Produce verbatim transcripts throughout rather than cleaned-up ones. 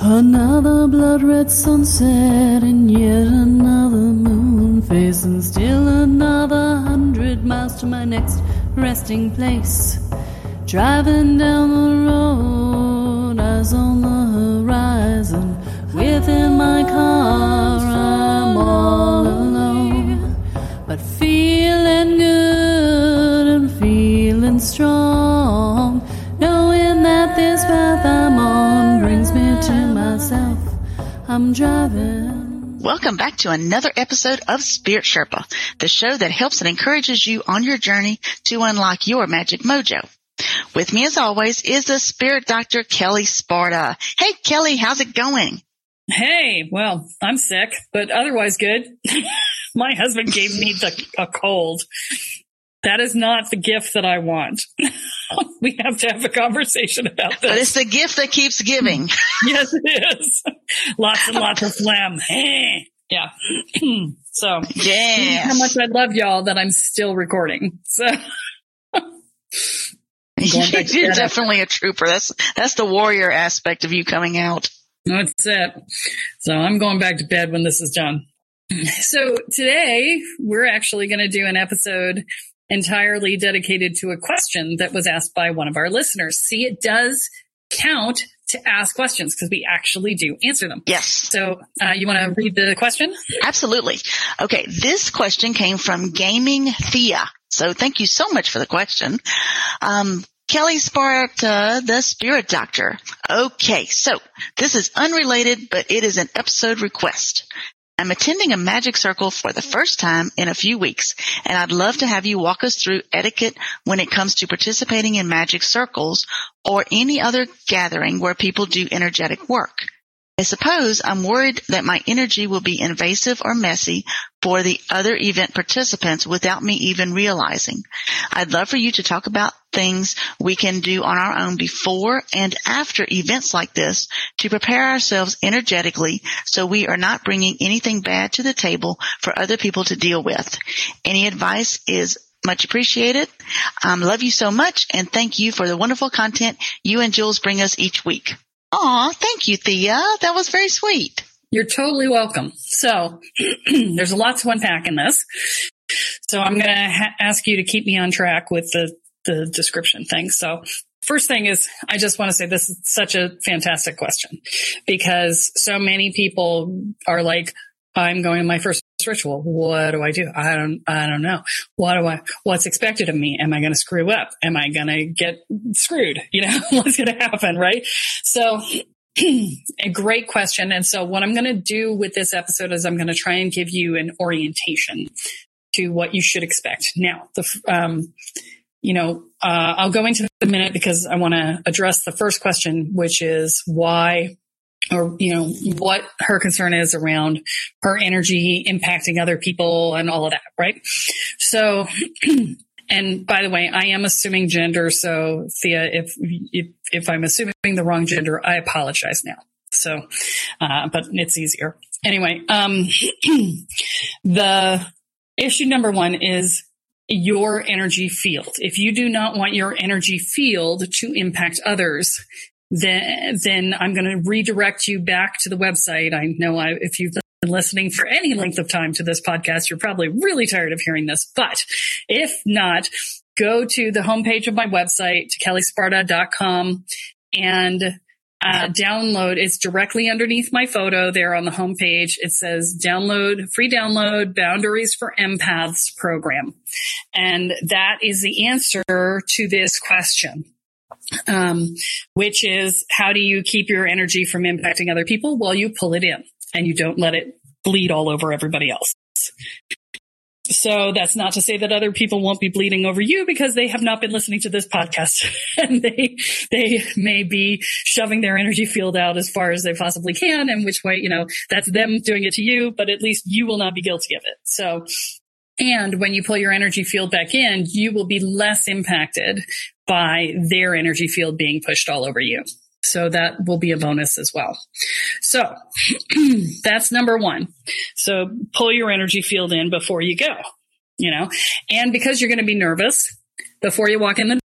Another blood-red sunset and yet another moon face, and still another hundred miles to my next resting place. Driving down the road, eyes on the horizon. Within my car, I'm all alone, but feeling good and feeling strong, knowing that this path I'm on brings me to myself. I'm driving. Welcome back to another episode of Spirit Sherpa, the show that helps and encourages you on your journey to unlock your magic mojo. With me, as always, is the Spirit Doctor, Kelly Sparta. Hey, Kelly, how's it going? Hey, well, I'm sick, but otherwise good. My husband gave me the, a cold. That is not the gift that I want. We have to have a conversation about this. But it's the gift that keeps giving. Yes, it is. Lots and lots of phlegm. Yeah. So, yes. How much I love y'all that I'm still recording. So, you're definitely a trooper. That's that's the warrior aspect of you coming out. That's it. So I'm going back to bed when this is done. So today we're actually going to do an episode entirely dedicated to a question that was asked by one of our listeners. See, it does count to ask questions because we actually do answer them. Yes. So uh, you want to read the question? Absolutely. Okay. This question came from Gaming Thea. So thank you so much for the question. Um, Kelly Sparta, the Spirit Doctor. Okay, so this is unrelated, but it is an episode request. I'm attending a magic circle for the first time in a few weeks, and I'd love to have you walk us through etiquette when it comes to participating in magic circles or any other gathering where people do energetic work. I suppose I'm worried that my energy will be invasive or messy for the other event participants without me even realizing. I'd love for you to talk about things we can do on our own before and after events like this to prepare ourselves energetically so we are not bringing anything bad to the table for other people to deal with. Any advice is much appreciated. Um, love you so much, and thank you for the wonderful content you and Jules bring us each week. Aw, thank you, Thea. That was very sweet. You're totally welcome. So there's a lot to unpack in this. So I'm going to ha- ask you to keep me on track with the, the description thing. So first thing is, I just want to say this is such a fantastic question because so many people are like, I'm going to my first ritual. What do I do? I don't, I don't know. What do I, what's expected of me? Am I going to screw up? Am I going to get screwed? You know, what's going to happen? Right. So a great question. And so what I'm going to do with this episode is I'm going to try and give you an orientation to what you should expect. Now, the, um, you know, uh, I'll go into a minute because I want to address the first question, which is why, or, you know, what her concern is around her energy impacting other people and all of that, right? So, and by the way, I am assuming gender. So Thea, if, if, if I'm assuming the wrong gender, I apologize now. So, uh, but it's easier. Anyway, um, the issue number one is your energy field. If you do not want your energy field to impact others, then, then I'm going to redirect you back to the website. I know I, if you've been listening for any length of time to this podcast, you're probably really tired of hearing this. But if not, go to the homepage of my website, to kelly sparta dot com, and uh, download. It's directly underneath my photo there on the homepage. It says download, free download, Boundaries for Empaths program. And that is the answer to this question. Um, which is, how do you keep your energy from impacting other people? Well, you pull it in and you don't let it bleed all over everybody else. So that's not to say that other people won't be bleeding over you because they have not been listening to this podcast and they, they may be shoving their energy field out as far as they possibly can. And which way, you know, that's them doing it to you, but at least you will not be guilty of it. So, and when you pull your energy field back in, you will be less impacted by their energy field being pushed all over you. So that will be a bonus as well. So that's number one. So pull your energy field in before you go, you know, and because you're going to be nervous before you walk in the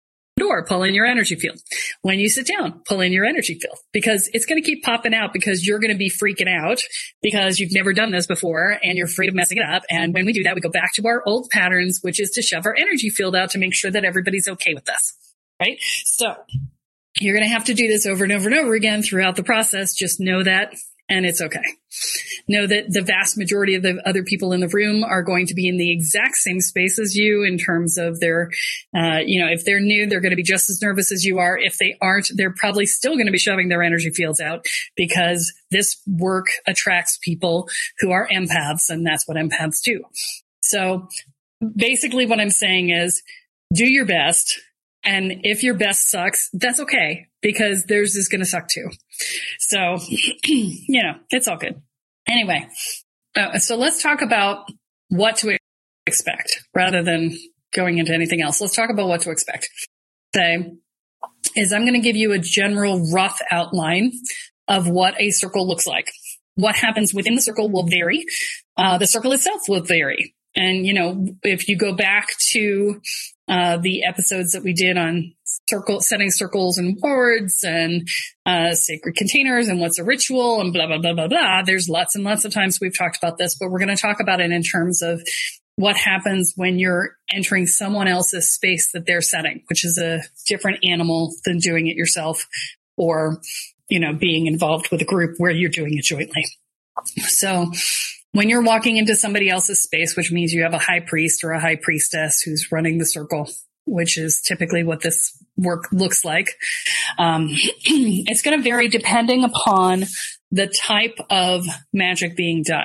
door, pull in your energy field. When you sit down, pull in your energy field, because it's going to keep popping out, because you're going to be freaking out because you've never done this before and you're afraid of messing it up. And when we do that, we go back to our old patterns, which is to shove our energy field out to make sure that everybody's okay with this, right? So you're going to have to do this over and over and over again throughout the process. Just know that. And it's okay. Know that the vast majority of the other people in the room are going to be in the exact same space as you in terms of their, uh, you know, if they're new, they're going to be just as nervous as you are. If they aren't, they're probably still going to be shoving their energy fields out, because this work attracts people who are empaths, and that's what empaths do. So basically what I'm saying is, do your best. And if your best sucks, that's okay, because theirs is going to suck too. So, you know, it's all good. Anyway, uh, so let's talk about what to expect rather than going into anything else. Let's talk about what to expect. Say, is I'm going to give you a general rough outline of what a circle looks like. What happens within the circle will vary. Uh, the circle itself will vary. And, you know, if you go back to uh, the episodes that we did on circle, setting circles and wards and uh, sacred containers and what's a ritual and blah, blah, blah, blah, blah, there's lots and lots of times we've talked about this, but we're going to talk about it in terms of what happens when you're entering someone else's space that they're setting, which is a different animal than doing it yourself, or, you know, being involved with a group where you're doing it jointly. So when you're walking into somebody else's space, which means you have a high priest or a high priestess who's running the circle, which is typically what this work looks like, um, it's going to vary depending upon the type of magic being done.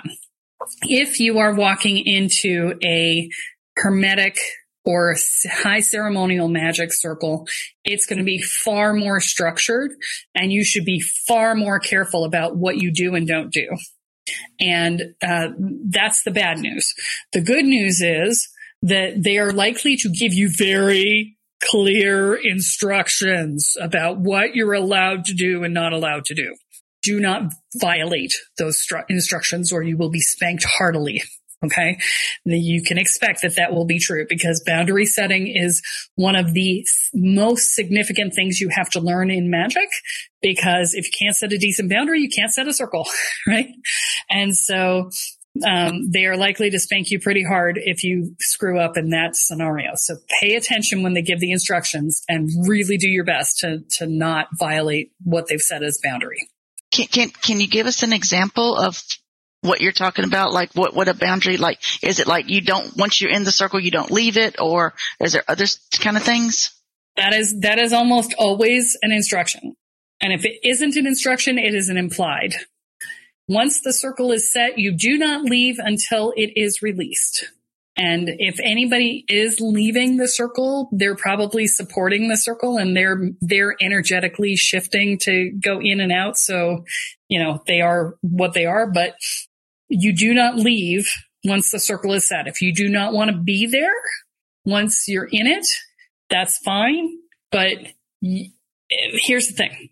If you are walking into a hermetic or high ceremonial magic circle, it's going to be far more structured, and you should be far more careful about what you do and don't do. And uh, that's the bad news. The good news is that they are likely to give you very clear instructions about what you're allowed to do and not allowed to do. Do not violate those stru- instructions, or you will be spanked heartily. Okay. You can expect that that will be true, because boundary setting is one of the most significant things you have to learn in magic, because if you can't set a decent boundary, you can't set a circle, right? And so, um, they are likely to spank you pretty hard if you screw up in that scenario. So pay attention when they give the instructions and really do your best to, to not violate what they've set as boundary. Can, can, can you give us an example of what you're talking about? Like what, what a boundary, like, is it like you don't, once you're in the circle, you don't leave it, or is there other kind of things? That is, that is almost always an instruction. And if it isn't an instruction, it is an implied. Once the circle is set, you do not leave until it is released. And if anybody is leaving the circle, they're probably supporting the circle, and they're, they're energetically shifting to go in and out. So, you know, they are what they are, but you do not leave once the circle is set. If you do not want to be there once you're in it, that's fine. But y- here's the thing.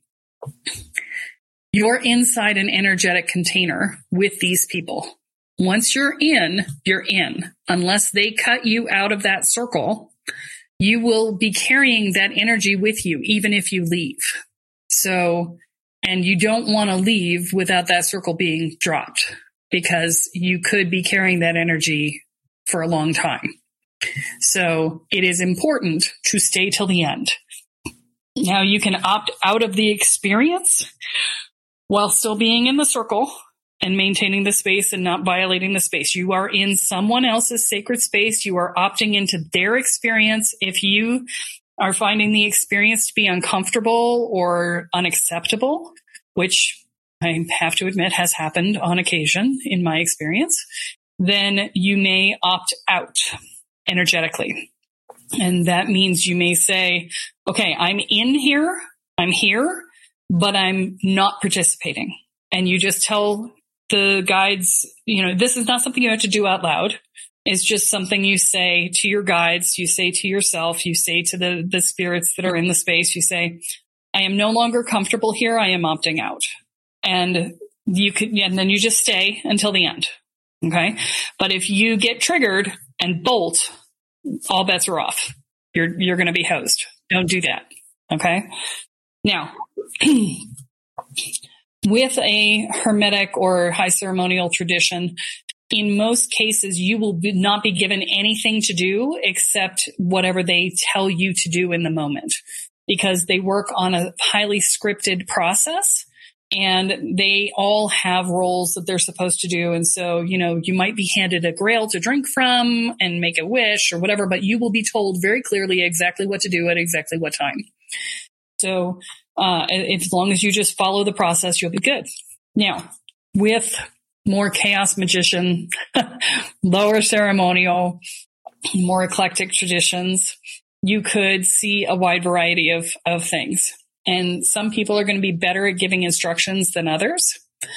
You're inside an energetic container with these people. Once you're in, you're in. Unless they cut you out of that circle, you will be carrying that energy with you, even if you leave. So, and you don't want to leave without that circle being dropped, because you could be carrying that energy for a long time. So it is important to stay till the end. Now, you can opt out of the experience while still being in the circle and maintaining the space and not violating the space. You are in someone else's sacred space. You are opting into their experience. If you are finding the experience to be uncomfortable or unacceptable, which I have to admit has happened on occasion in my experience, then you may opt out energetically. And that means you may say, okay, I'm in here, I'm here, but I'm not participating. And you just tell the guides, you know, this is not something you have to do out loud. It's just something you say to your guides, you say to yourself, you say to the, the spirits that are in the space, you say, I am no longer comfortable here, I am opting out. And you could, and then you just stay until the end. Okay. But if you get triggered and bolt, all bets are off. You're, you're going to be hosed. Don't do that. Okay. Now, with a Hermetic or high ceremonial tradition, in most cases, you will be, not be given anything to do except whatever they tell you to do in the moment, because they work on a highly scripted process and they all have roles that they're supposed to do. And so, you know, you might be handed a grail to drink from and make a wish or whatever, but you will be told very clearly exactly what to do at exactly what time. So, uh, if, as long as you just follow the process, you'll be good. Now, with more chaos magician, lower ceremonial, more eclectic traditions, you could see a wide variety of, of things. And some people are going to be better at giving instructions than others.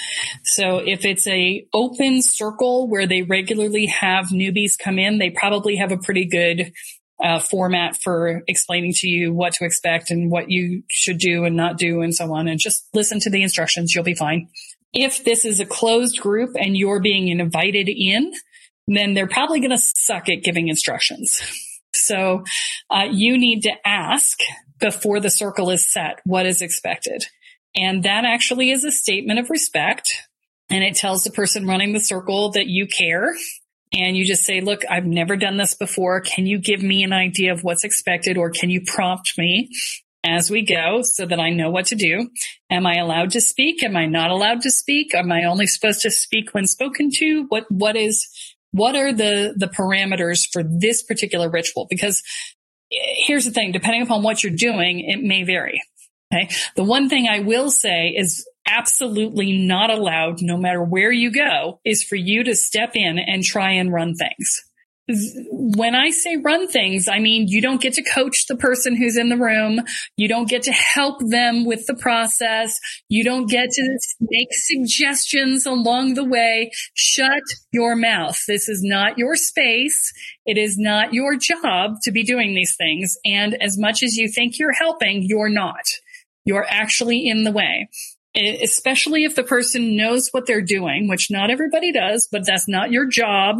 So if it's a open circle where they regularly have newbies come in, they probably have a pretty good uh, format for explaining to you what to expect and what you should do and not do and so on. And just listen to the instructions. You'll be fine. If this is a closed group and you're being invited in, then they're probably going to suck at giving instructions. So uh, you need to ask before the circle is set what is expected. And that actually is a statement of respect. And it tells the person running the circle that you care. And you just say, look, I've never done this before. Can you give me an idea of what's expected, or can you prompt me as we go so that I know what to do? Am I allowed to speak? Am I not allowed to speak? Am I only supposed to speak when spoken to? What, what is, what are the, the parameters for this particular ritual? Because here's the thing, depending upon what you're doing, it may vary. Okay. The one thing I will say is absolutely not allowed, no matter where you go, is for you to step in and try and run things. When I say run things, I mean, you don't get to coach the person who's in the room. You don't get to help them with the process. You don't get to make suggestions along the way. Shut your mouth. This is not your space. It is not your job to be doing these things. And as much as you think you're helping, you're not. You're actually in the way. Especially if the person knows what they're doing, which not everybody does, but that's not your job.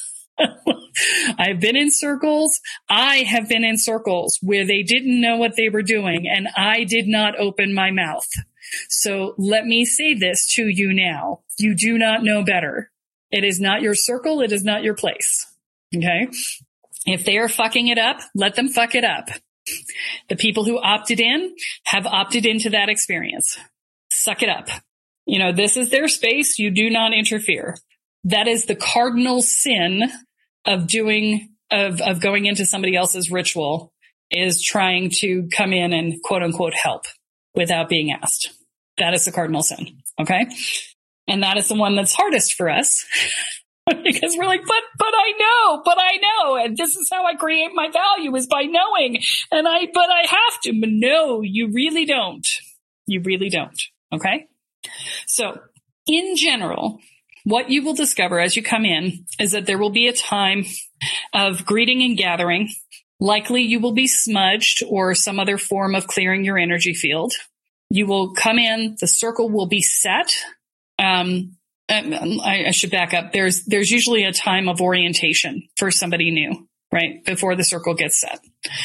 I've been in circles. I have been in circles where they didn't know what they were doing, and I did not open my mouth. So let me say this to you now. You do not know better. It is not your circle. It is not your place. Okay? If they are fucking it up, let them fuck it up. The people who opted in have opted into that experience. Suck it up. You know, this is their space. You do not interfere. That is the cardinal sin of doing, of, of going into somebody else's ritual, is trying to come in and quote unquote help without being asked. That is the cardinal sin. Okay. And that is the one that's hardest for us because we're like, but, but I know, but I know. And this is how I create my value, is by knowing. And I, but I have to. But no, you really don't. You really don't. Okay. So in general, what you will discover as you come in is that there will be a time of greeting and gathering. Likely you will be smudged or some other form of clearing your energy field. You will come in, the circle will be set. Um, I, I should back up. There's, there's usually a time of orientation for somebody new, right? Before the circle gets set.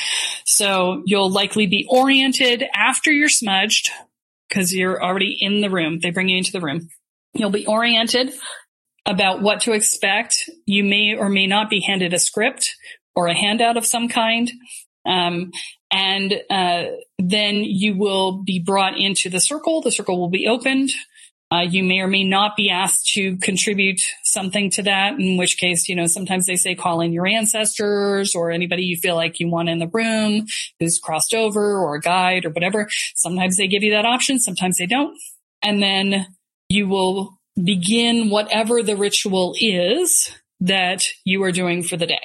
So you'll likely be oriented after you're smudged because you're already in the room. They bring you into the room. You'll be oriented about what to expect. You may or may not be handed a script or a handout of some kind. Um, and uh, then you will be brought into the circle. The circle will be opened. Uh, you may or may not be asked to contribute something to that, in which case, you know, sometimes they say call in your ancestors or anybody you feel like you want in the room who's crossed over, or a guide or whatever. Sometimes they give you that option. Sometimes they don't. And then you will begin whatever the ritual is that you are doing for the day.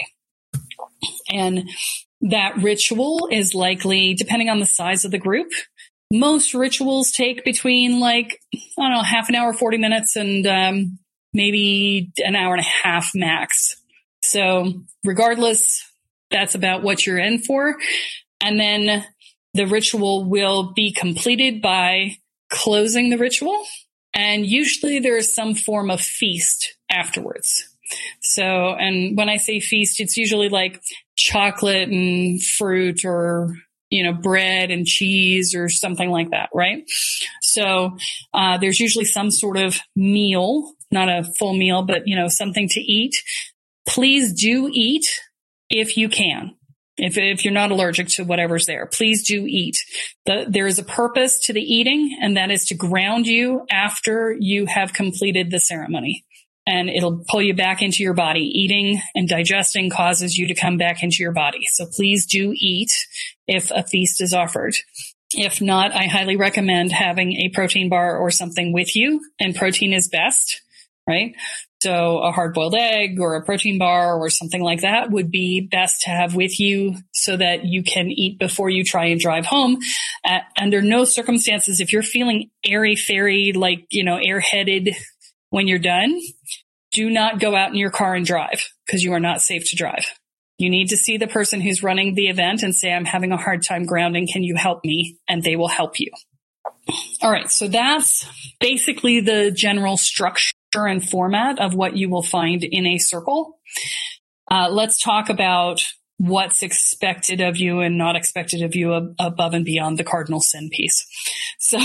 And that ritual is likely, depending on the size of the group, most rituals take between like, I don't know, half an hour, forty minutes, and um, maybe an hour and a half max. So regardless, that's about what you're in for. And then the ritual will be completed by closing the ritual. And usually there is some form of feast afterwards. So, and when I say feast, it's usually like chocolate and fruit or you know, bread and cheese or something like that, right? So uh, there's usually some sort of meal, not a full meal, but, you know, something to eat. Please do eat if you can. If, if you're not allergic to whatever's there, please do eat. The, there is a purpose to the eating, and that is to ground you after you have completed the ceremony. And it'll pull you back into your body. Eating and digesting causes you to come back into your body. So please do eat if a feast is offered. If not, I highly recommend having a protein bar or something with you, and protein is best, right? So a hard-boiled egg or a protein bar or something like that would be best to have with you so that you can eat before you try and drive home. Uh, under no circumstances, if you're feeling airy-fairy, like, you know, airheaded when you're done, do not go out in your car and drive, because you are not safe to drive. You need to see the person who's running the event and say, I'm having a hard time grounding. Can you help me? And they will help you. All right. So that's basically the general structure and format of what you will find in a circle. Uh, let's talk about what's expected of you and not expected of you ab- above and beyond the cardinal sin piece. So,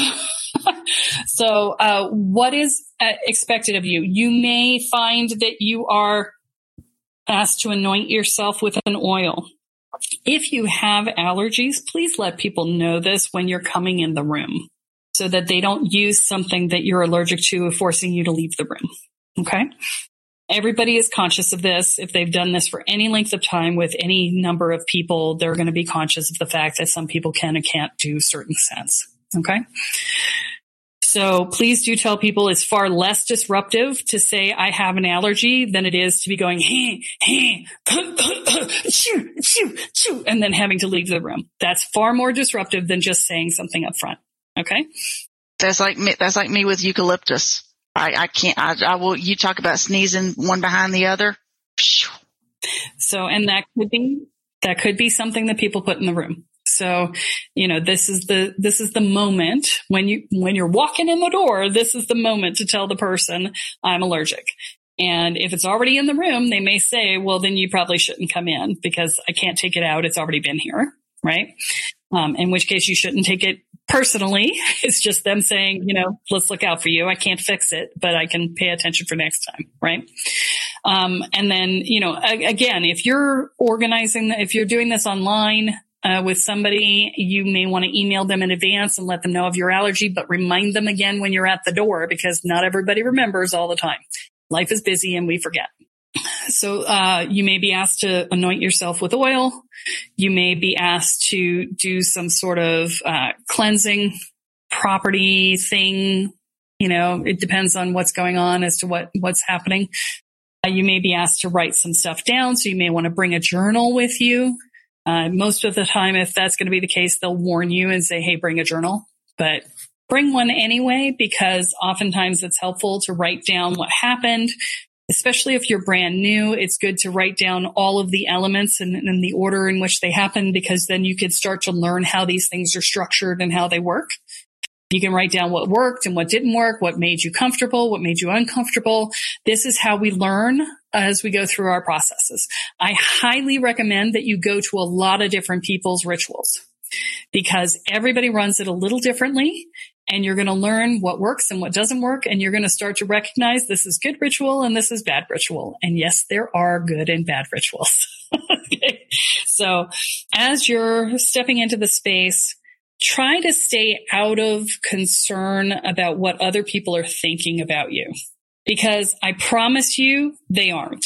so uh, what is uh, expected of you? You may find that you are asked to anoint yourself with an oil. If you have allergies, please let people know this when you're coming in the room, so that they don't use something that you're allergic to, forcing you to leave the room. Okay? Everybody is conscious of this. If they've done this for any length of time with any number of people, they're going to be conscious of the fact that some people can and can't do certain scents. Okay? So please do tell people it's far less disruptive to say I have an allergy than it is to be going, hey, hey, choo, choo, choo, and then having to leave the room. That's far more disruptive than just saying something up front. Okay. That's like me. That's like me with eucalyptus. I, I can't, I, I will, you talk about sneezing one behind the other. So, and that could be, that could be something that people put in the room. So, you know, this is the, this is the moment when you, when you're walking in the door, this is the moment to tell the person I'm allergic. And if it's already in the room, they may say, well, then you probably shouldn't come in because I can't take it out. It's already been here. Right. Um, in which case you shouldn't take it personally. It's just them saying, you know, let's look out for you. I can't fix it, but I can pay attention for next time. Right. Um, and then, you know, a- again, if you're organizing, if you're doing this online, Uh, with somebody, you may want to email them in advance and let them know of your allergy, but remind them again when you're at the door, because not everybody remembers all the time. Life is busy and we forget. So, uh, you may be asked to anoint yourself with oil. You may be asked to do some sort of, uh, cleansing property thing. You know, it depends on what's going on as to what, what's happening. Uh, you may be asked to write some stuff down. So you may want to bring a journal with you. Uh, most of the time, if that's going to be the case, they'll warn you and say, hey, bring a journal, but bring one anyway, because oftentimes it's helpful to write down what happened, especially if you're brand new. It's good to write down all of the elements and, and the order in which they happen, because then you could start to learn how these things are structured and how they work. You can write down what worked and what didn't work, what made you comfortable, what made you uncomfortable. This is how we learn as we go through our processes. I highly recommend that you go to a lot of different people's rituals, because everybody runs it a little differently, and you're going to learn what works and what doesn't work. And you're going to start to recognize this is good ritual and this is bad ritual. And yes, there are good and bad rituals. Okay. So as you're stepping into the space, try to stay out of concern about what other people are thinking about you, because I promise you they aren't.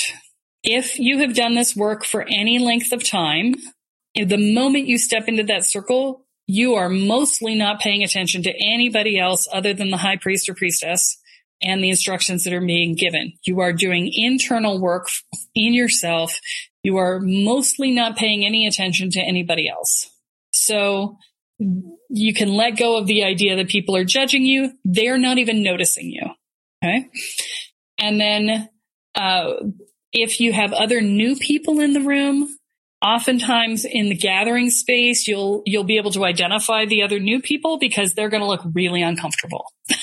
If you have done this work for any length of time, the moment you step into that circle, you are mostly not paying attention to anybody else other than the high priest or priestess and the instructions that are being given. You are doing internal work in yourself. You are mostly not paying any attention to anybody else. So you can let go of the idea that people are judging you. They're not even noticing you. Okay. And then, uh, if you have other new people in the room, oftentimes in the gathering space, you'll, you'll be able to identify the other new people, because they're going to look really uncomfortable.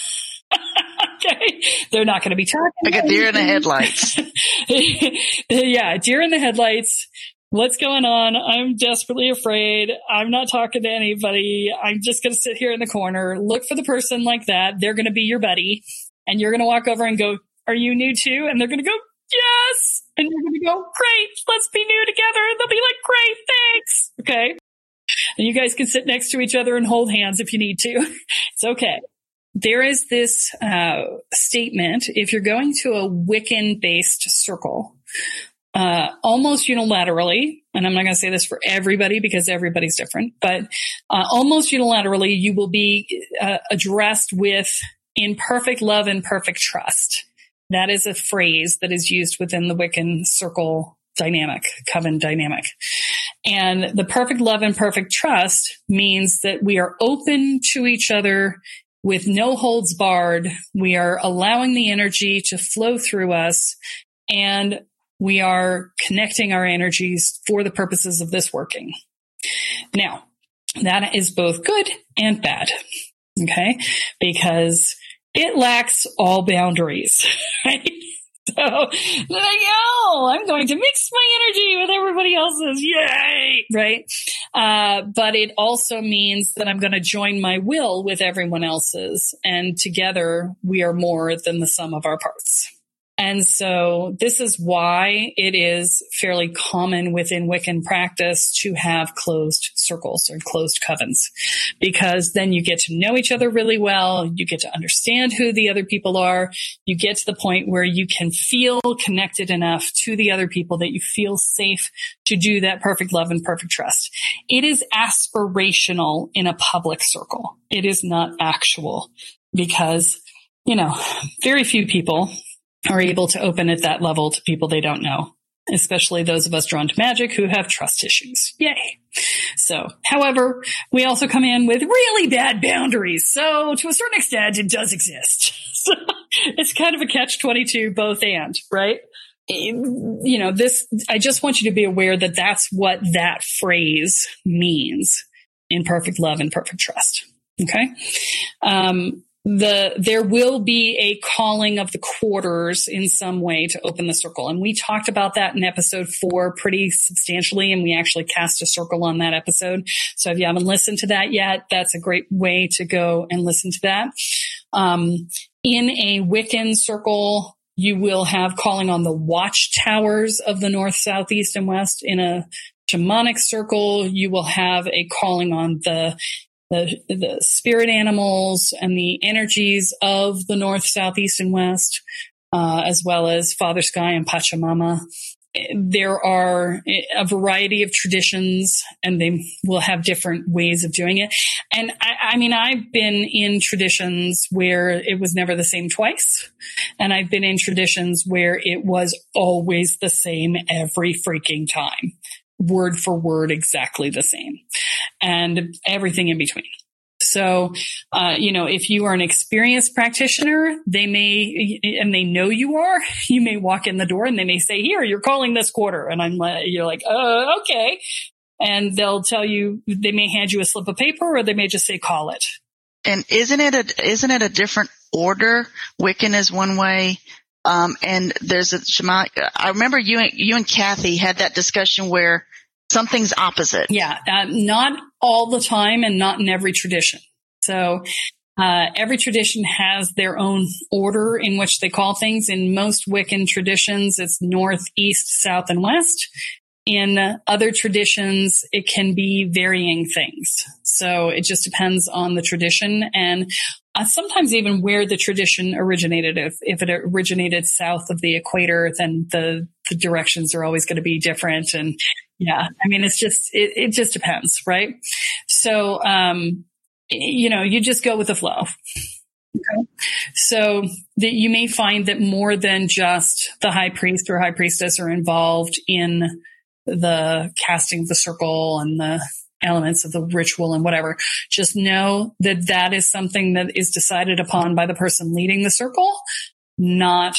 Okay. They're not going to be talking. Like a deer in the headlights. Yeah. Deer in the headlights. What's going on? I'm desperately afraid. I'm not talking to anybody. I'm just going to sit here in the corner. Look for the person like that. They're going to be your buddy. And you're going to walk over and go, are you new too? And they're going to go, yes. And you're going to go, great. Let's be new together. And they'll be like, great. Thanks. Okay. And you guys can sit next to each other and hold hands if you need to. It's okay. There is this uh, statement. If you're going to a Wiccan-based circle, Uh, almost unilaterally, and I'm not going to say this for everybody because everybody's different, but uh, almost unilaterally, you will be uh, addressed with in perfect love and perfect trust. That is a phrase that is used within the Wiccan circle dynamic, coven dynamic. And the perfect love and perfect trust means that we are open to each other with no holds barred. We are allowing the energy to flow through us, and we are connecting our energies for the purposes of this working. Now, that is both good and bad, okay? Because it lacks all boundaries, right? So, like, oh, I'm going to mix my energy with everybody else's, yay, right? Uh, but it also means that I'm going to join my will with everyone else's, and together we are more than the sum of our parts. And so this is why it is fairly common within Wiccan practice to have closed circles or closed covens, because then you get to know each other really well. You get to understand who the other people are. You get to the point where you can feel connected enough to the other people that you feel safe to do that perfect love and perfect trust. It is aspirational in a public circle. It is not actual, because, you know, very few people are able to open at that level to people they don't know, especially those of us drawn to magic who have trust issues. Yay. So, however, we also come in with really bad boundaries. So to a certain extent, it does exist. So it's kind of a catch twenty-two, both and, right? You know, this, I just want you to be aware that that's what that phrase means in perfect love and perfect trust. Okay. Um, The, there will be a calling of the quarters in some way to open the circle. And we talked about that in episode four pretty substantially, and we actually cast a circle on that episode. So if you haven't listened to that yet, that's a great way to go and listen to that. Um, in a Wiccan circle, you will have calling on the watchtowers of the north, south, east, and west. In a shamanic circle, you will have a calling on the The, the spirit animals and the energies of the north, south, east, and west, uh, as well as Father Sky and Pachamama. There are a variety of traditions, and they will have different ways of doing it. And I, I mean, I've been in traditions where it was never the same twice. And I've been in traditions where it was always the same every freaking time. Word for word, exactly the same, and everything in between. So, uh, you know, if you are an experienced practitioner, they may, and they know you are, you may walk in the door and they may say, here, you're calling this quarter. And I'm like, you're like, oh, okay. And they'll tell you, they may hand you a slip of paper, or they may just say, call it. And isn't it a, isn't it a different order? Wiccan is one way. Um, and there's a shamanic. I remember you and, you and Kathy had that discussion where something's opposite. Yeah. Uh, not all the time, and not in every tradition. So, uh, every tradition has their own order in which they call things. In most Wiccan traditions, it's north, east, south, and west. In other traditions, it can be varying things. So it just depends on the tradition, and uh, sometimes even where the tradition originated. If, if it originated south of the equator, then the, the directions are always going to be different. And yeah, I mean, it's just, it, it just depends, right? So, um, you know, you just go with the flow. Okay. So that you may find that more than just the high priest or high priestess are involved in the casting of the circle and the elements of the ritual and whatever. Just know that that is something that is decided upon by the person leading the circle, not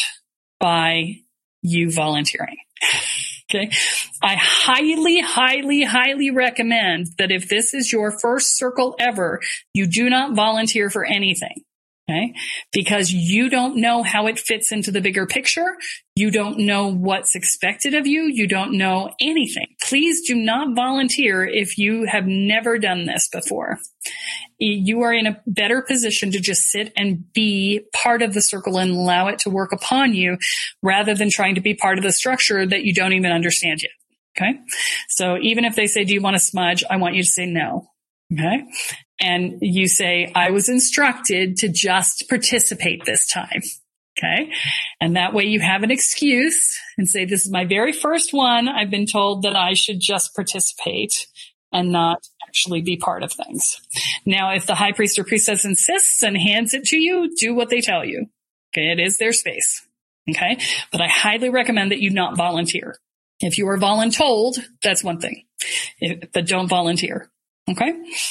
by you volunteering. Okay. I highly, highly, highly recommend that if this is your first circle ever, you do not volunteer for anything. Okay. Because you don't know how it fits into the bigger picture. You don't know what's expected of you. You don't know anything. Please do not volunteer if you have never done this before. You are in a better position to just sit and be part of the circle and allow it to work upon you rather than trying to be part of the structure that you don't even understand yet. Okay. So even if they say, do you want to smudge? I want you to say no. Okay. And you say, I was instructed to just participate this time. Okay. And that way you have an excuse and say, this is my very first one. I've been told that I should just participate and not actually be part of things. Now, if the high priest or priestess insists and hands it to you, do what they tell you. Okay. It is their space. Okay. But I highly recommend that you not volunteer. If you are voluntold, that's one thing, if, but don't volunteer. Okay.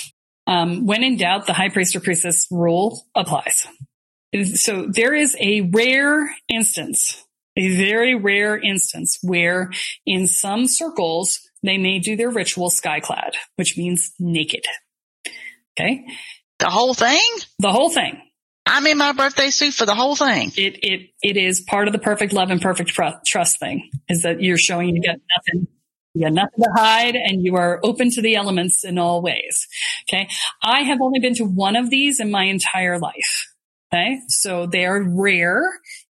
Um, when in doubt, the high priest or priestess rule applies. So there is a rare instance, a very rare instance where in some circles, they may do their ritual skyclad, which means naked. Okay. The whole thing? The whole thing. I'm in my birthday suit for the whole thing. It, it, it is part of the perfect love and perfect trust thing, is that you're showing you got nothing. You got nothing to hide and you are open to the elements in all ways. Okay. I have only been to one of these in my entire life. Okay. So they are rare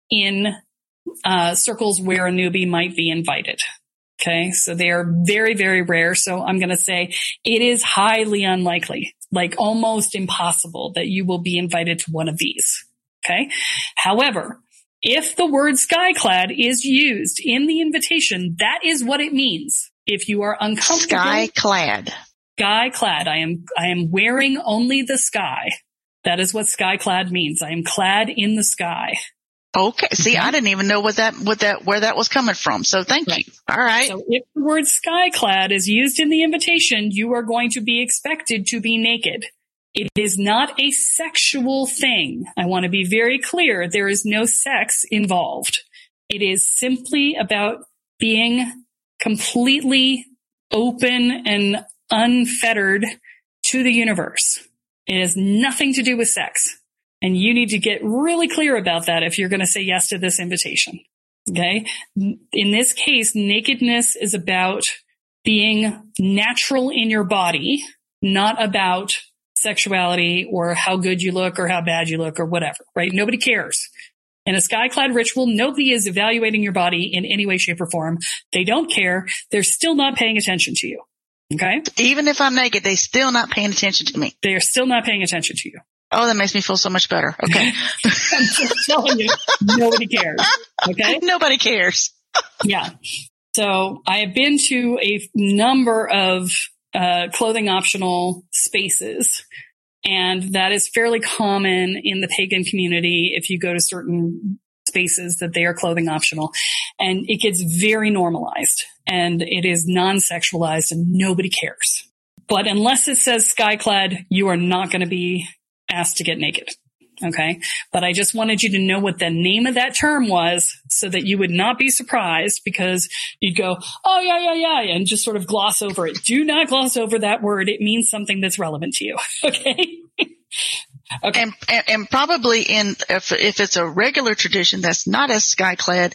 in uh, circles where a newbie might be invited. Okay. So they are very, very rare. So I'm going to say it is highly unlikely, like almost impossible that you will be invited to one of these. Okay. However, if the word skyclad is used in the invitation, that is what it means. If you are uncomfortable. Skyclad. Skyclad. I am, I am wearing only the sky. That is what skyclad means. I am clad in the sky. Okay. See, Okay. I didn't even know what that, what that, where that was coming from. So thank Right. you. All right. So if the word skyclad is used in the invitation, you are going to be expected to be naked. It is not a sexual thing. I want to be very clear. There is no sex involved. It is simply about being completely open and unfettered to the universe. It has nothing to do with sex. And you need to get really clear about that if you're going to say yes to this invitation. Okay. In this case, nakedness is about being natural in your body, not about sexuality or how good you look or how bad you look or whatever, right? Nobody cares. In a skyclad ritual, nobody is evaluating your body in any way, shape, or form. They don't care. They're still not paying attention to you. Okay? Even if I'm naked, they still not paying attention to me. They are still not paying attention to you. Oh, that makes me feel so much better. Okay. I'm just telling you, nobody cares. Okay? Nobody cares. Yeah. So I have been to a number of uh, clothing optional spaces, and that is fairly common in the pagan community if you go to certain spaces that they are clothing optional. And it gets very normalized and it is non-sexualized and nobody cares. But unless it says skyclad, you are not going to be asked to get naked. Okay. But I just wanted you to know what the name of that term was so that you would not be surprised because you'd go, oh, yeah, yeah, yeah, and just sort of gloss over it. Do not gloss over that word. It means something that's relevant to you. Okay. Okay. And, and, and probably in, if, if it's a regular tradition that's not as skyclad,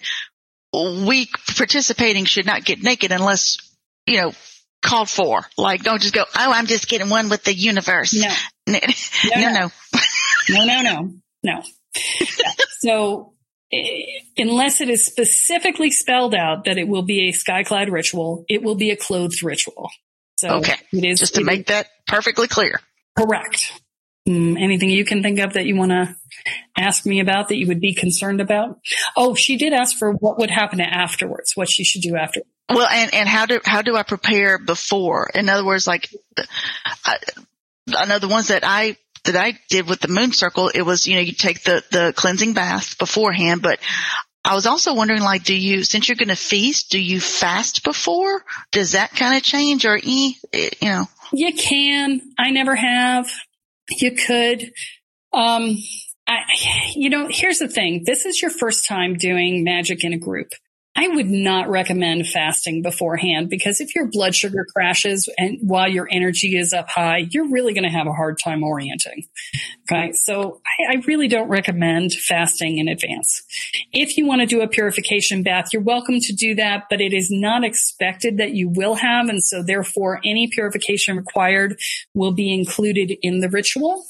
we participating should not get naked unless, you know, called for. Like, don't just go, oh, I'm just getting one with the universe. No. No, no. no. No, no, no, no. Yeah. So eh, unless it is specifically spelled out that it will be a skyclad ritual, it will be a clothed ritual. So okay. It is, just to make that perfectly clear. Correct. Mm, anything you can think of that you want to ask me about that you would be concerned about? Oh, she did ask for what would happen afterwards, what she should do after. Well, and, and how do, how do I prepare before? In other words, like, I, I know the ones that I, that I did with the moon circle, it was, you know, you take the, the cleansing bath beforehand, but I was also wondering, like, do you, since you're going to feast, do you fast before? Does that kind of change or, e, you know? You can. I never have. You could. Um, I, you know, here's the thing. This is your first time doing magic in a group. I would not recommend fasting beforehand, because if your blood sugar crashes and while your energy is up high, you're really going to have a hard time orienting. Okay. So I, I really don't recommend fasting in advance. If you want to do a purification bath, you're welcome to do that, but it is not expected that you will have. And so therefore any purification required will be included in the ritual.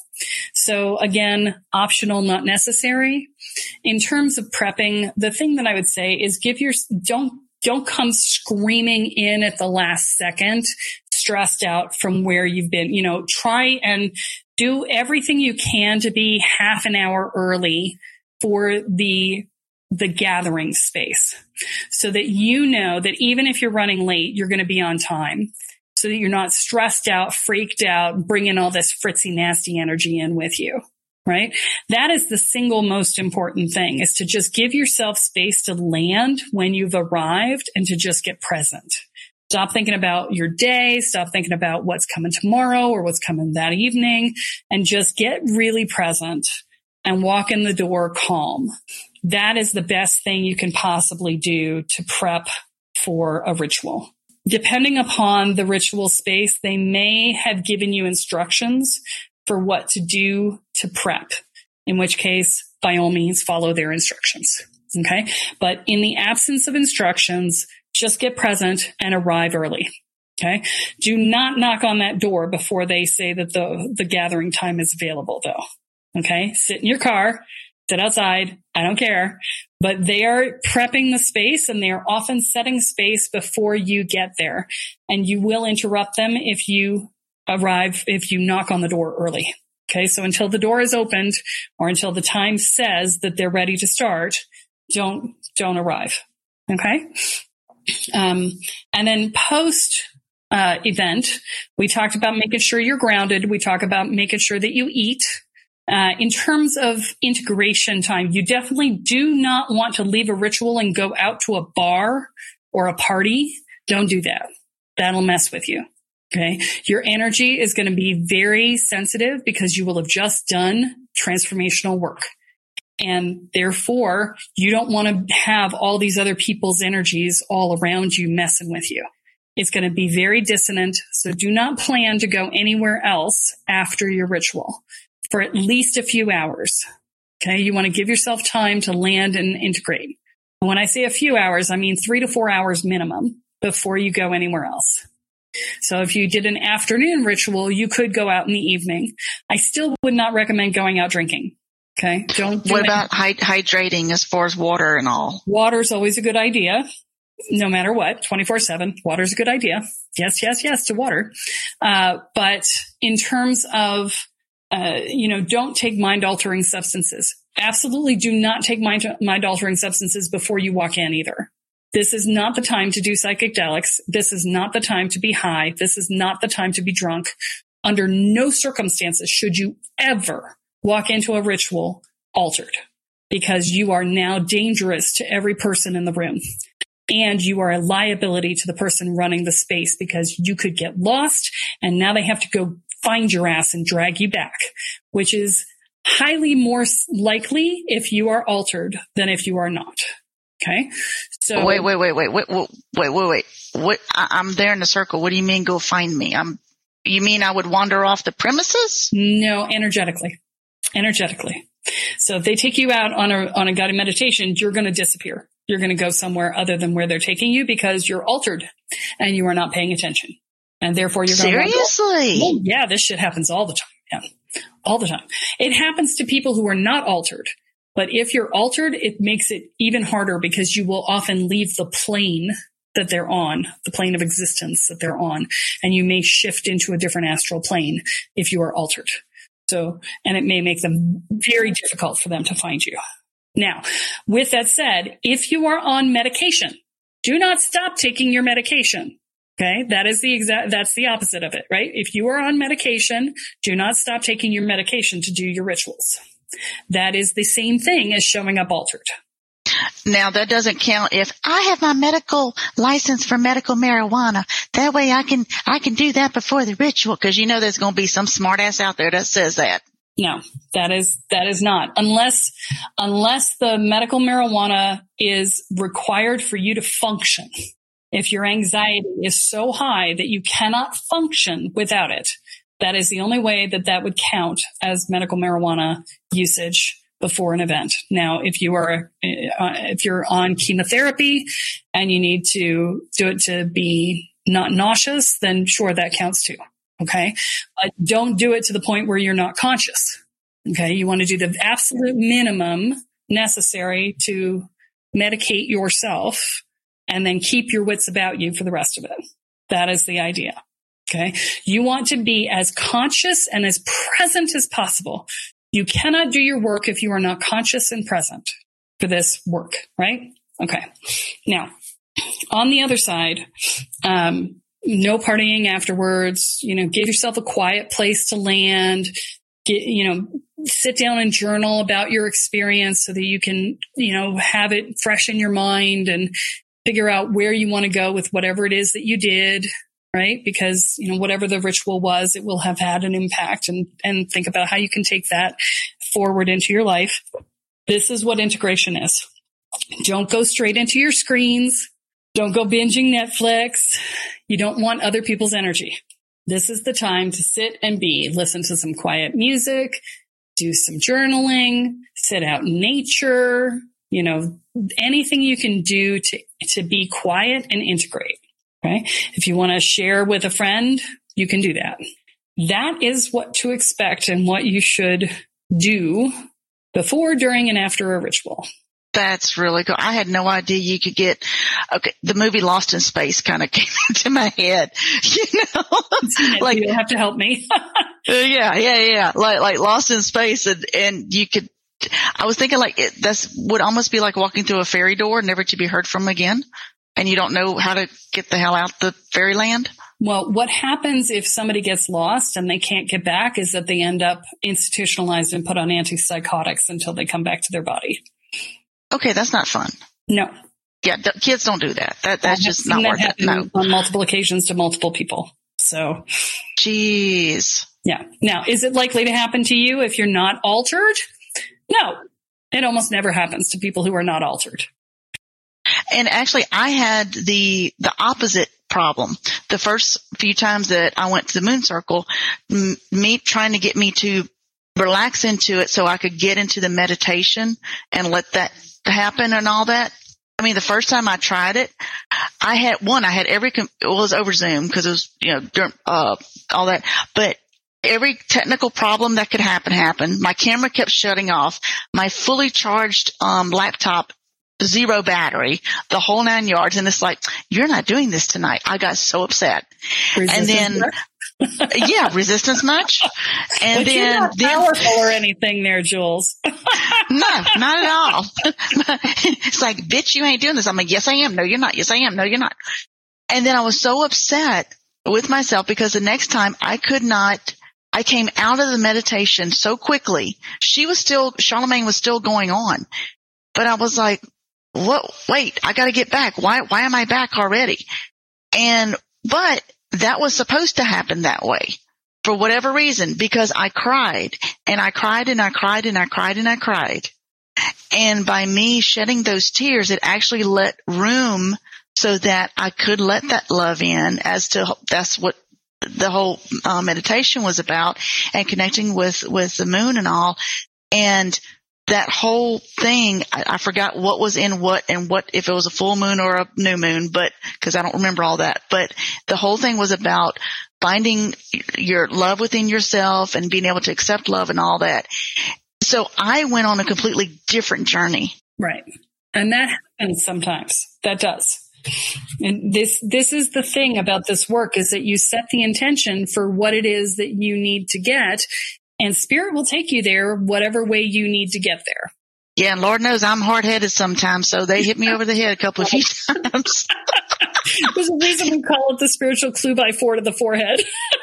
So again, optional, not necessary. In terms of prepping, the thing that I would say is give your, don't, don't come screaming in at the last second, stressed out from where you've been. You know, try and do everything you can to be half an hour early for the, the gathering space, so that you know that even if you're running late, you're going to be on time. So that you're not stressed out, freaked out, bringing all this fritzy, nasty energy in with you, right? That is the single most important thing, is to just give yourself space to land when you've arrived and to just get present. Stop thinking about your day. Stop thinking about what's coming tomorrow or what's coming that evening, and just get really present and walk in the door calm. That is the best thing you can possibly do to prep for a ritual. Depending upon the ritual space, they may have given you instructions for what to do to prep, in which case, by all means, follow their instructions. Okay. But in the absence of instructions, just get present and arrive early. Okay. Do not knock on that door before they say that the, the gathering time is available, though. Okay. Sit in your car, sit outside. I don't care. But they are prepping the space, and they are often setting space before you get there. And you will interrupt them if you arrive, if you knock on the door early. Okay. So until the door is opened, or until the time says that they're ready to start, don't, don't arrive. Okay. Um, and then post, uh, event, we talked about making sure you're grounded. We talk about making sure that you eat. Uh, in terms of integration time, you definitely do not want to leave a ritual and go out to a bar or a party. Don't do that. That'll mess with you. Okay. Your energy is going to be very sensitive because you will have just done transformational work. And therefore, you don't want to have all these other people's energies all around you messing with you. It's going to be very dissonant. So do not plan to go anywhere else after your ritual for at least a few hours. Okay. You want to give yourself time to land and integrate. And when I say a few hours, I mean three to four hours minimum before you go anywhere else. So if you did an afternoon ritual, you could go out in the evening. I still would not recommend going out drinking. Okay. Don't. Do what it. about hy- hydrating as far as water and all? Water's always a good idea. No matter what, twenty-four seven, water's a good idea. Yes, yes, yes to water. Uh, but in terms of Uh, you know, don't take mind-altering substances. Absolutely do not take mind, mind-altering substances before you walk in either. This is not the time to do psychedelics. This is not the time to be high. This is not the time to be drunk. Under no circumstances should you ever walk into a ritual altered, because you are now dangerous to every person in the room. And you are a liability to the person running the space, because you could get lost and now they have to go find your ass and drag you back, which is highly more likely if you are altered than if you are not. Okay. So wait, wait, wait, wait, wait, wait, wait, wait, wait. What? I, I'm there in the circle. What do you mean go find me? I'm, you mean I would wander off the premises? No, energetically, energetically. So if they take you out on a, on a guided meditation, you're going to disappear. You're going to go somewhere other than where they're taking you, because you're altered and you are not paying attention. And therefore you're going to seriously? Oh, yeah, this shit happens all the time. Yeah, all the time. It happens to people who are not altered. But if you're altered, it makes it even harder, because you will often leave the plane that they're on, the plane of existence that they're on, and you may shift into a different astral plane if you are altered. So, and it may make them very difficult for them to find you. Now, with that said, if you are on medication, do not stop taking your medication. Okay. That is the exact, that's the opposite of it, right? If you are on medication, do not stop taking your medication to do your rituals. That is the same thing as showing up altered. Now, that doesn't count if I have my medical license for medical marijuana. That way I can, I can do that before the ritual, because you know there's going to be some smart ass out there that says that. No, that is, that is not. Unless, unless the medical marijuana is required for you to function. If your anxiety is so high that you cannot function without it, that is the only way that that would count as medical marijuana usage before an event. Now, if you are, uh, if you're on chemotherapy and you need to do it to be not nauseous, then sure, that counts too. Okay. But don't do it to the point where you're not conscious. Okay. You want to do the absolute minimum necessary to medicate yourself and then keep your wits about you for the rest of it. That is the idea. Okay. You want to be as conscious and as present as possible. You cannot do your work if you are not conscious and present for this work, right? Okay. Now, on the other side, um, no partying afterwards, you know, give yourself a quiet place to land, get, you know, sit down and journal about your experience so that you can, you know, have it fresh in your mind and figure out where you want to go with whatever it is that you did, right? Because, you know, whatever the ritual was, it will have had an impact, and, and think about how you can take that forward into your life. This is what integration is. Don't go straight into your screens. Don't go binging Netflix. You don't want other people's energy. This is the time to sit and be, listen to some quiet music, do some journaling, sit out in nature, you know, anything you can do to, to be quiet and integrate. Okay. If you want to share with a friend, you can do that. That is what to expect and what you should do before, during, and after a ritual. That's really cool. I had no idea you could get, okay, the movie Lost in Space kind of came into my head, you know, like, you'll have to help me. yeah, yeah, yeah. Like, like Lost in Space, and, and you could, I was thinking like it, that's would almost be like walking through a fairy door, never to be heard from again. And you don't know how to get the hell out the fairyland. Well, what happens if somebody gets lost and they can't get back is that they end up institutionalized and put on antipsychotics until they come back to their body. Okay, that's not fun. No. Yeah, th- kids don't do that. That that's just not worth it. No. On multiple occasions to multiple people. So, jeez. Yeah. Now, is it likely to happen to you if you're not altered? No. It almost never happens to people who are not altered. And actually, I had the the opposite problem. The first few times that I went to the moon circle, m- me trying to get me to relax into it so I could get into the meditation and let that happen and all that. I mean, the first time I tried it, I had one, I had every, it was over Zoom because it was, you know, during, uh, all that, but every technical problem that could happen happened. My camera kept shutting off. My fully charged, um, laptop, zero battery, the whole nine yards. And it's like, you're not doing this tonight. I got so upset. Resistance and then, yeah, resistance much. And but then, you're not then, powerful or anything there, Jules. no, not at all. It's like, bitch, you ain't doing this. I'm like, yes, I am. No, you're not. Yes, I am. No, you're not. And then I was so upset with myself because the next time I could not, I came out of the meditation so quickly. She was still, Charlemagne was still going on, but I was like, what? Wait, I got to get back. Why, why am I back already? And, but that was supposed to happen that way for whatever reason, because I cried and I cried and I cried and I cried and I cried. And by me shedding those tears, it actually let room so that I could let that love in as to, that's what the whole uh, meditation was about, and connecting with, with the moon and all. And that whole thing, I, I forgot what was in what and what, if it was a full moon or a new moon, but cause I don't remember all that, but the whole thing was about finding your love within yourself and being able to accept love and all that. So I went on a completely different journey. Right. And that happens sometimes. That does. And this, this is the thing about this work, is that you set the intention for what it is that you need to get, and spirit will take you there whatever way you need to get there. Yeah. And Lord knows I'm hard headed sometimes. So they hit me over the head a couple of few times. There's a reason we call it the spiritual clue by four to the forehead.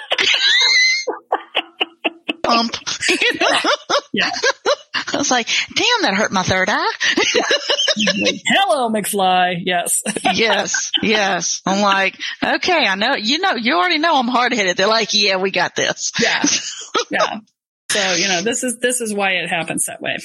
Pump. You know? Yeah. I was like, damn, that hurt my third eye. Hello, McFly. Yes. Yes. Yes. I'm like, okay, I know, you know, you already know I'm hard headed. They're like, yeah, we got this. Yeah. Yeah. So, you know, this is, this is why it happens that way.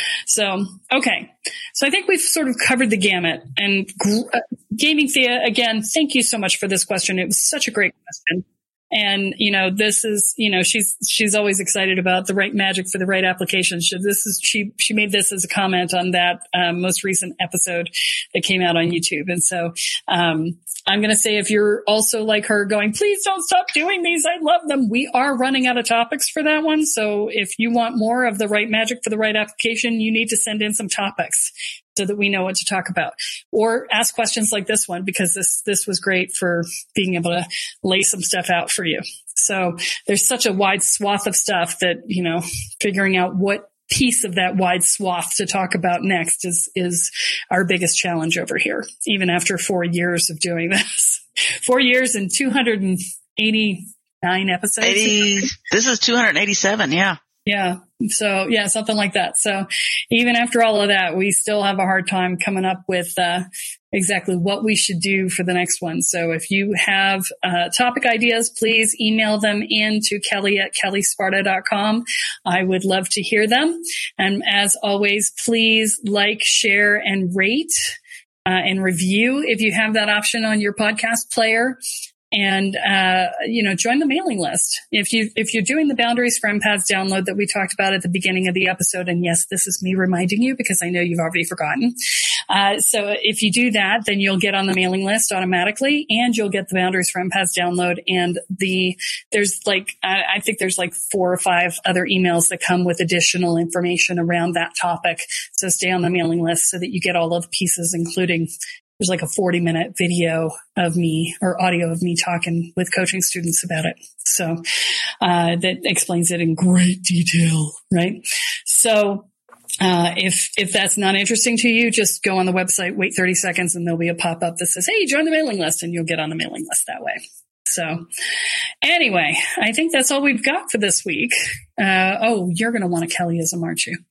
So, okay. So I think we've sort of covered the gamut. And uh, Gaming Thea, again, thank you so much for this question. It was such a great question. And, you know, this is, you know, she's, she's always excited about the right magic for the right application. She, this is, she, she made this as a comment on that, um, most recent episode that came out on YouTube. And so, um, I'm going to say if you're also like her going, please don't stop doing these. I love them. We are running out of topics for that one. So if you want more of the right magic for the right application, you need to send in some topics so that we know what to talk about, or ask questions like this one, because this, this was great for being able to lay some stuff out for you. So there's such a wide swath of stuff that, you know, figuring out what piece of that wide swath to talk about next is, is our biggest challenge over here, even after four years of doing this. Four years and two hundred eighty-nine episodes. eighty, this is two hundred eighty-seven. Yeah. Yeah. So yeah, something like that. So even after all of that, we still have a hard time coming up with, uh, exactly what we should do for the next one. So if you have, uh, topic ideas, please email them in to Kelly at kelly sparta dot com. I would love to hear them. And as always, please like, share, and rate, uh, and review if you have that option on your podcast player. And, uh, you know, join the mailing list. If you, if you're doing the Boundaries for Empaths download that we talked about at the beginning of the episode, and yes, this is me reminding you because I know you've already forgotten. Uh, so if you do that, then you'll get on the mailing list automatically, and you'll get the Boundaries for Empaths download. And the, there's like, I, I think there's like four or five other emails that come with additional information around that topic. So stay on the mailing list so that you get all of the pieces, including there's like a forty minute video of me or audio of me talking with coaching students about it. So, uh, that explains it in great detail, right? So, uh, if, if that's not interesting to you, just go on the website, wait thirty seconds, and there'll be a pop up that says, hey, join the mailing list, and you'll get on the mailing list that way. So anyway, I think that's all we've got for this week. Uh, oh, you're going to want a Kellyism, aren't you?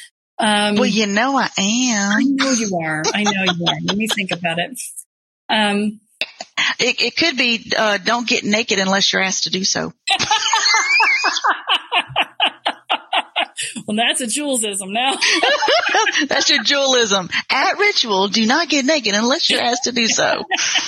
Um, well, you know I am. I know you are. I know you are. Let me think about it. Um, it, it could be, uh, don't get naked unless you're asked to do so. Well, that's a Julesism now. That's your Juleism. At Ritual, do not get naked unless you're asked to do so.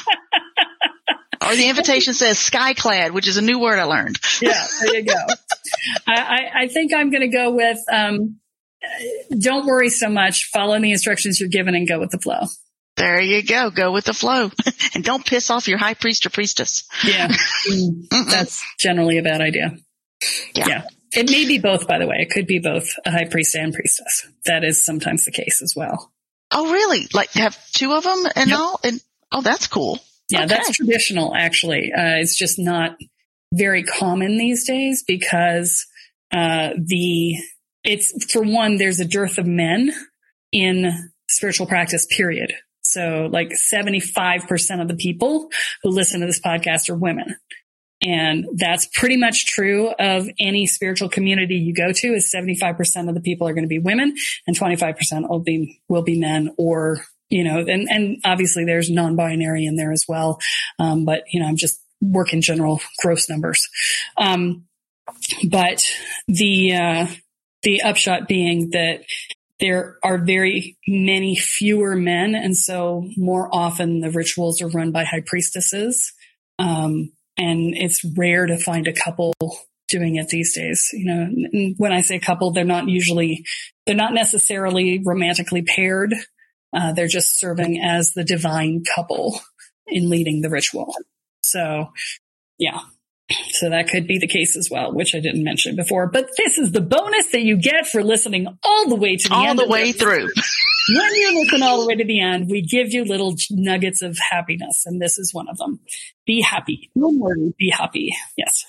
Or the invitation says skyclad, which is a new word I learned. Yeah, there you go. I, I, I think I'm going to go with, um, don't worry so much. Follow the instructions you're given and go with the flow. There you go. Go with the flow. And don't piss off your high priest or priestess. Yeah. That's generally a bad idea. Yeah. yeah. It may be both, by the way. It could be both a high priest and priestess. That is sometimes the case as well. Oh, really? Like have two of them and yep. all? And oh, that's cool. Yeah, okay. That's traditional, actually. Uh, it's just not very common these days because uh, the it's for one, there's a dearth of men in spiritual practice, period. So like seventy-five percent of the people who listen to this podcast are women. And that's pretty much true of any spiritual community you go to, is seventy-five percent of the people are going to be women and twenty-five percent will be, will be men, or, you know, and, and obviously there's non-binary in there as well. Um, but, you know, I'm just working general gross numbers. Um, but the, uh, the upshot being that there are very many fewer men. And so more often the rituals are run by high priestesses. Um, and it's rare to find a couple doing it these days. You know, and when I say couple, they're not usually, they're not necessarily romantically paired. Uh, they're just serving as the divine couple in leading the ritual. So yeah. So that could be the case as well, which I didn't mention before. But this is the bonus that you get for listening all the way to the all end. All the way through. When you listen all the way to the end, we give you little nuggets of happiness, and this is one of them. Be happy. Don't worry. Be happy. Yes.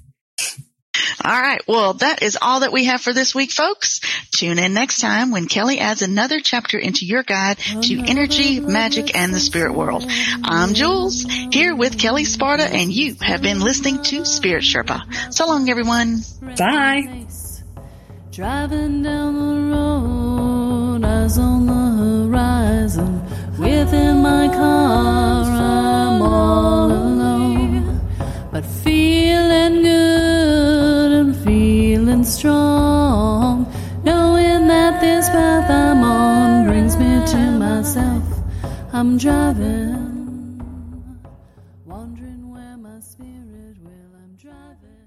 All right. Well, that is all that we have for this week, folks. Tune in next time when Kelly adds another chapter into your guide to energy, magic, and the spirit world. I'm Jules, here with Kelly Sparta, and you have been listening to Spirit Sherpa. So long, everyone. Bye. Driving down the road, eyes on the horizon. Within my car, I'm all alone, but feeling good and feeling going strong, knowing that this path I'm on brings me to myself. I'm driving, wondering where my spirit will. I'm driving.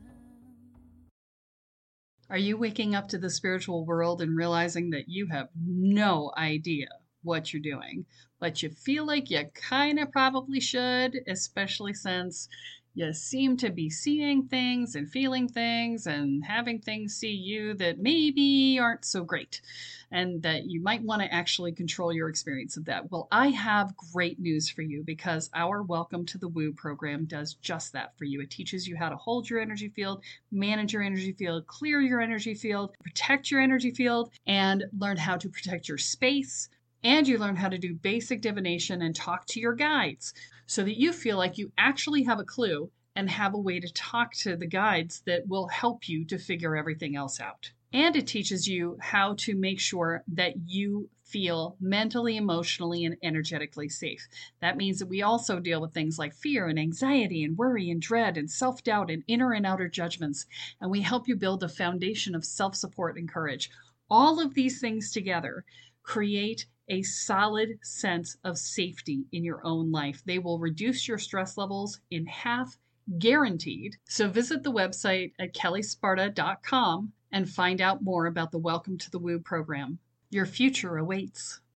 Are you waking up to the spiritual world and realizing that you have no idea what you're doing, but you feel like you kind of probably should, especially since you seem to be seeing things and feeling things and having things see you that maybe aren't so great, and that you might want to actually control your experience of that? Well, I have great news for you, because our Welcome to the Woo program does just that for you. It teaches you how to hold your energy field, manage your energy field, clear your energy field, protect your energy field, and learn how to protect your space. And you learn how to do basic divination and talk to your guides, so that you feel like you actually have a clue and have a way to talk to the guides that will help you to figure everything else out. And it teaches you how to make sure that you feel mentally, emotionally, and energetically safe. That means that we also deal with things like fear and anxiety and worry and dread and self-doubt and inner and outer judgments. And we help you build a foundation of self-support and courage. All of these things together create a solid sense of safety in your own life. They will reduce your stress levels in half, guaranteed. So visit the website at kelly sparta dot com and find out more about the Welcome to the Woo program. Your future awaits.